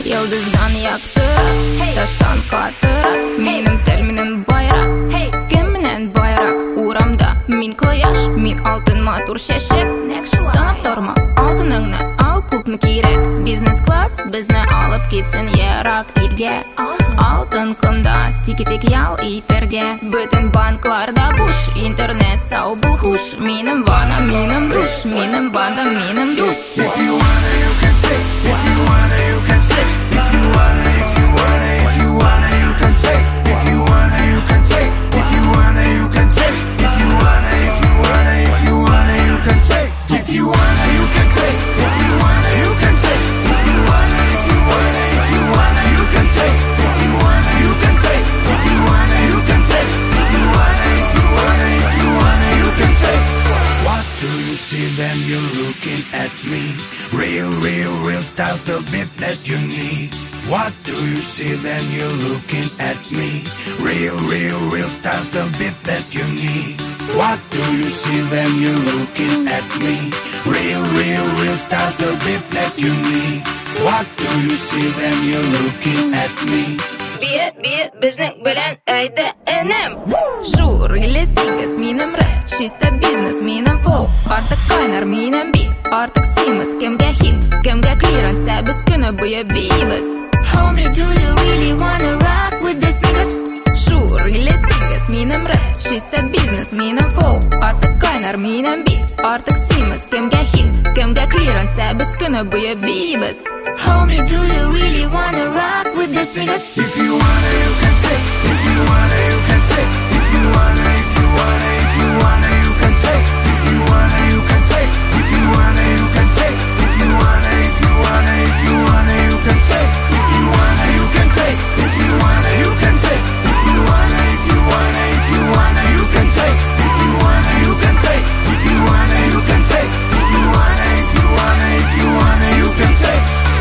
Yıldızdan yaktırak, taştan katırak, menim tel, menim bayrak. Kim menen bayrak? Uramda min koyaş, min altın matur şeşet. Sanıp durma, altınыңны al, күпме керек. Business class bizni alıp gitsin yerak ilge. Altın kumda, tiki-tik yal iterge. Bütün banklarda buş, internet sağ bul huş. Minim vana, minim duş, minim banda, minim duş. If you wanna, you can take. If you wanna, you can take. If you wanna, if you wanna, if you wanna, you can take. If you wanna, you can take. If you wanna, you can take. If you wanna, if you wanna, if you wanna, you can take. If you wanna, you can take. If you wanna, you can take. If you wanna, if you wanna, if you wanna, you can take. If you wanna, you can take. If you wanna, you can take. If you wanna, if you wanna, if you wanna, you can take. What do you see when you're looking at me? Real, real, real style, the bit that you need. What do you see when you're looking at me? Real, real, real style, the bit that you need. What do you see when you're looking at me? Real, real, real style, the bit that you need. What do you see when you're looking at me? Biye bizning bilan ayda enem. Жур или сигас минем рэп, чисто бизнес минем фол. Artık kaynar minem beat, artık simiz. Kimge hit, kimge clearance, biz күні бойы бейбіз. Homie, do you really wanna rock with this niggas? Жур или сигас минем рэп, чисто бизнес минем фол. Artık kaynar minem beat, artık simiz. Kimge hit, kimge clearance, biz күні бойы бейбіз. Homie, do you really wanna rock with this niggas? If you wanna, you can take. If you wanna, you can take. If you wanna, if you wanna, if you wanna, you can take. If you wanna, you can take. If you wanna, you can take. If you wanna, if you wanna, if you wanna, you can take. If you wanna, you can take. If you wanna, you can take. If you wanna, if you wanna, if you wanna, you can take. If you wanna, you can take. If you wanna, you can take. If you wanna, if you wanna, if you wanna, you can take.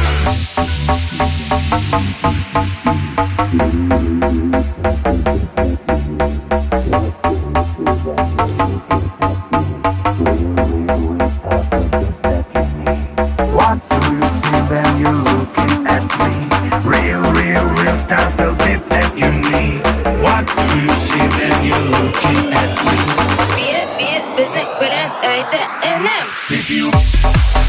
What do you see when you're looking at me? Real, real, real style, the bit that you need. What do you see when you're looking at me? Biye bizning bilan ayda enem. If you